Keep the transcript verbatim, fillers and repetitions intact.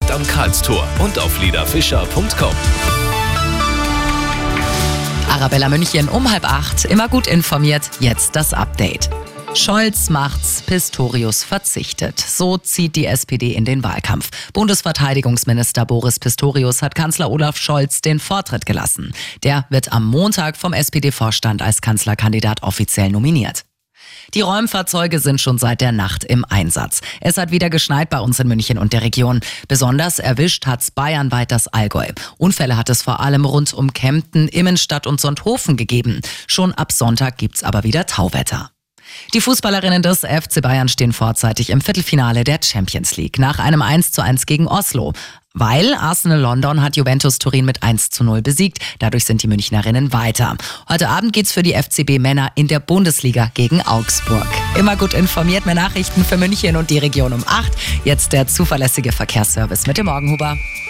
direkt am Karlstor und auf leda fischer punkt com. Arabella München um halb acht. Immer gut informiert. Jetzt das Update. Scholz macht's, Pistorius verzichtet. So zieht die S P D in den Wahlkampf. Bundesverteidigungsminister Boris Pistorius hat Kanzler Olaf Scholz den Vortritt gelassen. Der wird am Montag vom S P D-Vorstand als Kanzlerkandidat offiziell nominiert. Die Räumfahrzeuge sind schon seit der Nacht im Einsatz. Es hat wieder geschneit bei uns in München und der Region. Besonders erwischt hat's bayernweit das Allgäu. Unfälle hat es vor allem rund um Kempten, Immenstadt und Sonthofen gegeben. Schon ab Sonntag gibt's aber wieder Tauwetter. Die Fußballerinnen des F C Bayern stehen vorzeitig im Viertelfinale der Champions League nach einem eins zu eins gegen Oslo. Weil Arsenal London hat Juventus Turin mit eins zu null besiegt. Dadurch sind die Münchnerinnen weiter. Heute Abend geht's für die F C B-Männer in der Bundesliga gegen Augsburg. Immer gut informiert, mehr Nachrichten für München und die Region um acht. Jetzt der zuverlässige Verkehrsservice mit dem Morgenhuber.